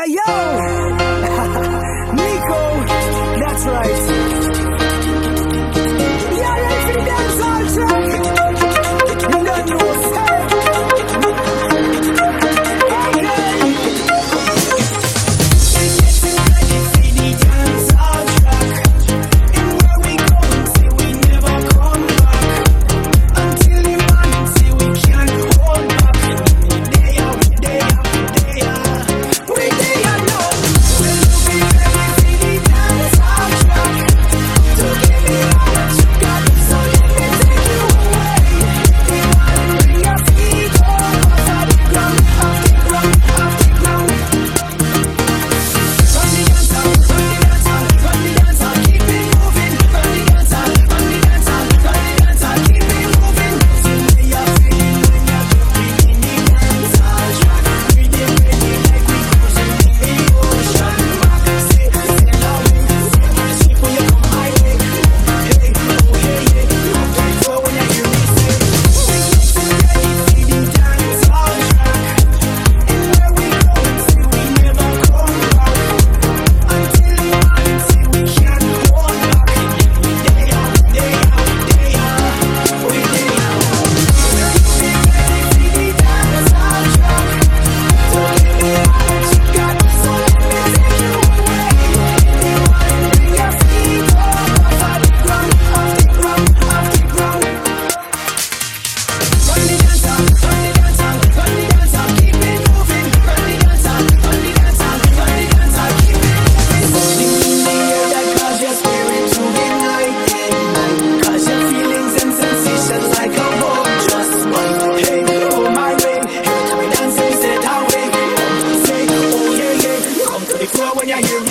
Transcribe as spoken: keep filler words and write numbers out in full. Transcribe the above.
yo! Nico, that's right. Yeah, ready for the dancehall track? You don't know what's up. Hey, girl. We're getting ready for the dancehall track. And where we go until we never come back. Until the morning till we can't hold back. Day out, day out, day out. We day out now. We're looking ready for the dancehall track. To give me all that you got, so let me take you away. We wanna bring your feet up off the ground, off the ground, off the ground. Run the dancehall, run the dancehall, run the dancehall, keep it moving. Run the dancehall, run the dancehall, run the dancehall, keep it moving. See me you're feeling when you're jumping in the dancehall track. We dey ready like we cruising in the ocean. Back, say, sail away. See when you come my way. Hey, oh yeah, yeah. Look like so when you hear me say, we getting ready for the dancehall track. And where we go until we never come back. Until the morning till we can't hold back. Day out, day out, day out. We day out. We're getting ready for the dancehall track. So give me all that you got, so let me take you away. We wanna bring your feet up off the ground, off the ground, off the ground. Run the dancehall, run the dancehall, run the dancehall, keep it moving. Run the dancehall, run the dancehall, run the dancehall, keep it moving. Something in the air that cause your spirit to ignite. Cause your feelings and sensations like a boat just might. Hey, oh my way, hey, come and dance and set our way. Come say, oh yeah, yeah. Come to the floor when you hear me